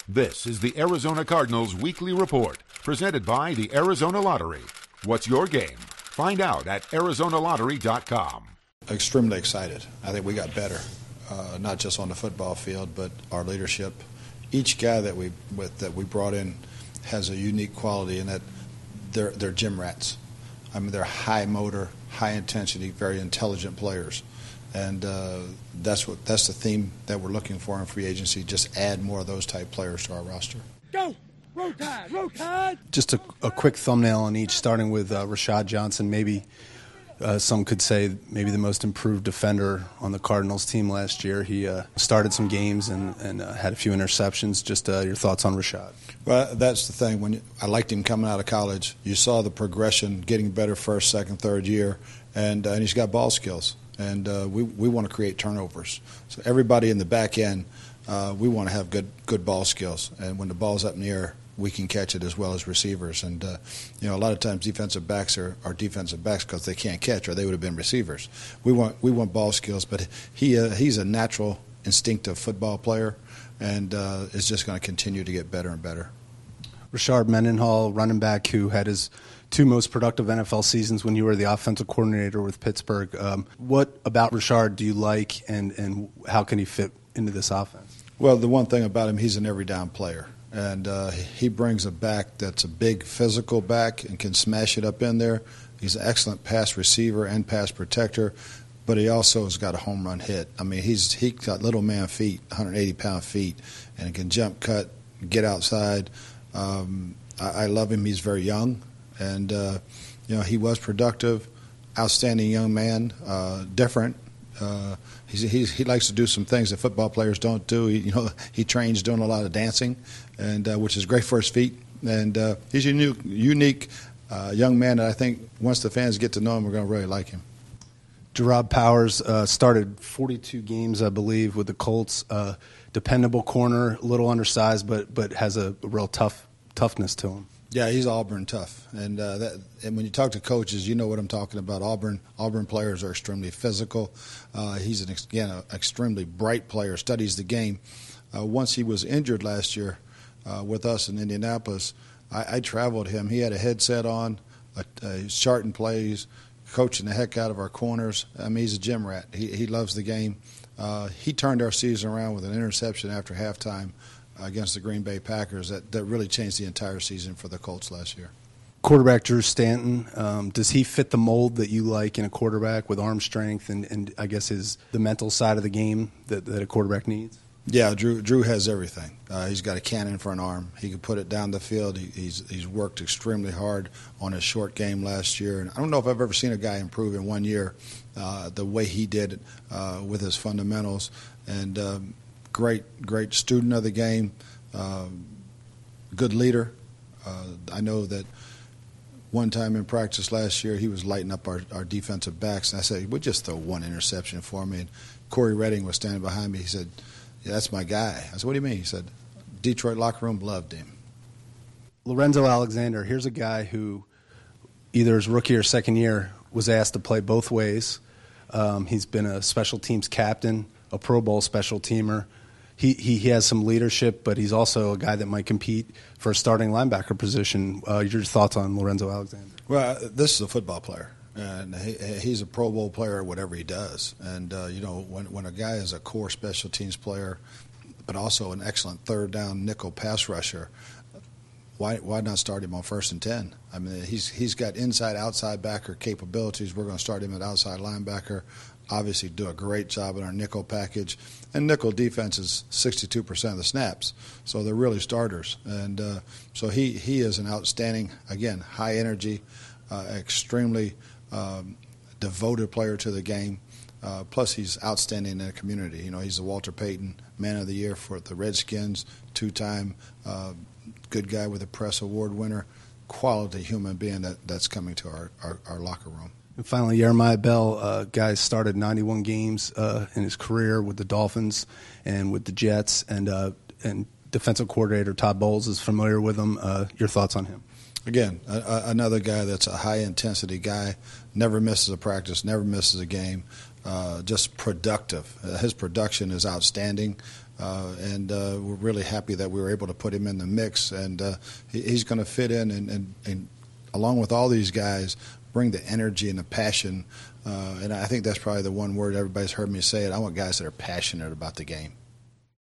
This is the Arizona Cardinals Weekly Report, presented by the Arizona Lottery. What's your game? Find out at ArizonaLottery.com. Extremely excited. I think we got better, not just on the football field, but our leadership. Each guy that we brought in has a unique quality in that they're gym rats. I mean, they're high motor, high intensity, very intelligent players. And that's the theme that we're looking for in free agency. Just add more of those type players to our roster. Go! Roll Tide! Roll Tide! Just a quick thumbnail on each, starting with Rashad Johnson. Maybe some could say maybe the most improved defender on the Cardinals team last year. He started some games and had a few interceptions. Just your thoughts on Rashad? Well, that's the thing. I liked him coming out of college. You saw the progression, getting better first, second, third year, and he's got ball skills. And we want to create turnovers. So everybody in the back end, we want to have good ball skills. And when the ball's up in the air, we can catch it as well as receivers. And a lot of times defensive backs are defensive backs because they can't catch, or they would have been receivers. We want ball skills, but he's a natural, instinctive football player, and is just going to continue to get better and better. Rashard Mendenhall, running back who had his two most productive NFL seasons when you were the offensive coordinator with Pittsburgh. What about Rashard do you like, and how can he fit into this offense? Well, the one thing about him, he's an every down player. And he brings a back that's a big physical back and can smash it up in there. He's an excellent pass receiver and pass protector, but he also has got a home run hit. I mean, he's got little man feet, 180-pound feet, and he can jump, cut, get outside. I love him. He's very young, and he was productive, outstanding young man, different. He likes to do some things that football players don't do. He trains doing a lot of dancing, and which is great for his feet. And he's a unique young man that I think once the fans get to know him, we're going to really like him. Gerard Powers started 42 games, I believe, with the Colts. Dependable corner, a little undersized, but has a real toughness to him. Yeah, he's Auburn tough, and when you talk to coaches, you know what I'm talking about. Auburn players are extremely physical. He's an extremely bright player. Studies the game. Once he was injured last year with us in Indianapolis, I traveled him. He had a headset on, charting plays, coaching the heck out of our corners. I mean, he's a gym rat. He loves the game. He turned our season around with an interception after halftime against the Green Bay Packers that really changed the entire season for the Colts last year. Quarterback Drew Stanton, does he fit the mold that you like in a quarterback with arm strength and I guess the mental side of the game that a quarterback needs? Yeah, Drew has everything. He's got a cannon for an arm. He can put it down the field. He's worked extremely hard on his short game last year. And I don't know if I've ever seen a guy improve in 1 year the way he did with his fundamentals. And great student of the game, good leader. I know that one time in practice last year, he was lighting up our defensive backs. And I said, we'll just throw one interception for me. And Corey Redding was standing behind me. He said, yeah, that's my guy. I said, what do you mean? He said, Detroit locker room loved him. Lorenzo Alexander, here's a guy who either his rookie or second year was asked to play both ways. He's been a special teams captain, a Pro Bowl special teamer. He has some leadership, but he's also a guy that might compete for a starting linebacker position. Your thoughts on Lorenzo Alexander? Well, this is a football player, and he's a Pro Bowl player at whatever he does. And, when a guy is a core special teams player, but also an excellent third down nickel pass rusher, why not start him on 1st and 10? I mean, he's got inside-outside backer capabilities. We're going to start him at outside linebacker. Obviously do a great job in our nickel package. And nickel defense is 62% of the snaps, so they're really starters. And so he is an outstanding, again, high energy, extremely devoted player to the game. Plus, he's outstanding in the community. He's the Walter Payton Man of the Year for the Redskins, two-time good guy with a press award winner, quality human being that's coming to our locker room. And finally, Jeremiah Bell, guy started 91 games in his career with the Dolphins and with the Jets, and defensive coordinator Todd Bowles is familiar with him. Your thoughts on him? Again, another guy that's a high-intensity guy, never misses a practice, never misses a game, just productive. His production is outstanding. and we're really happy that we were able to put him in the mix. And he's going to fit in and along with all these guys, bring the energy and the passion. And I think that's probably the one word everybody's heard me say it. I want guys that are passionate about the game.